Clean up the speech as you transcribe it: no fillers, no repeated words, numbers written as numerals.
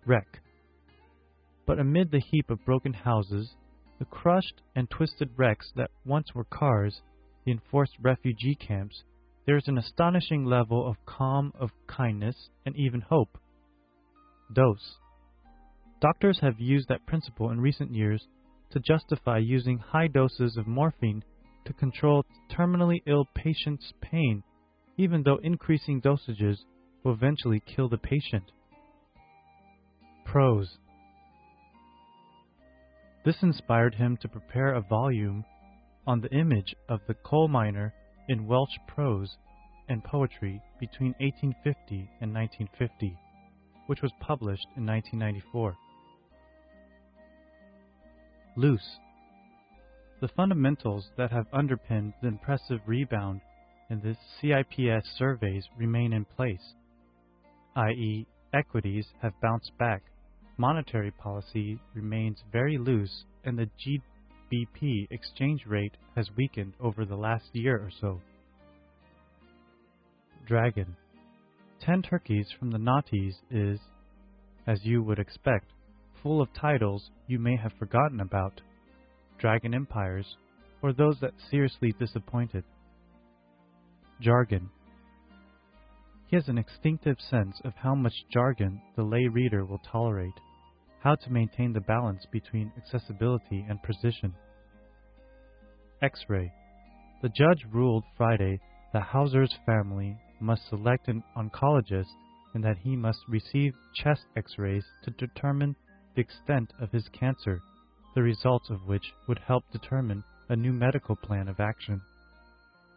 wreck. But amid the heap of broken houses, the crushed and twisted wrecks that once were cars, the enforced refugee camps, there is an astonishing level of calm, of kindness, and even hope. Dose. Doctors have used that principle in recent years to justify using high doses of morphine to control terminally ill patients' pain, even though increasing dosages will eventually kill the patient. Prose. This inspired him to prepare a volume on the image of the coal miner in Welsh prose and poetry between 1850 and 1950, which was published in 1994. Loose. The fundamentals that have underpinned the impressive rebound in the CIPS surveys remain in place, i.e., equities have bounced back, monetary policy remains very loose, and the GBP exchange rate has weakened over the last year or so. Dragon. 10 Turkeys from the Naughties is, as you would expect, full of titles you may have forgotten about, dragon empires, or those that seriously disappointed. Jargon. He has an instinctive sense of how much jargon the lay reader will tolerate, how to maintain the balance between accessibility and precision. X-ray. The judge ruled Friday that Hauser's family must select an oncologist and that he must receive chest X-rays to determine the extent of his cancer, the results of which would help determine a new medical plan of action.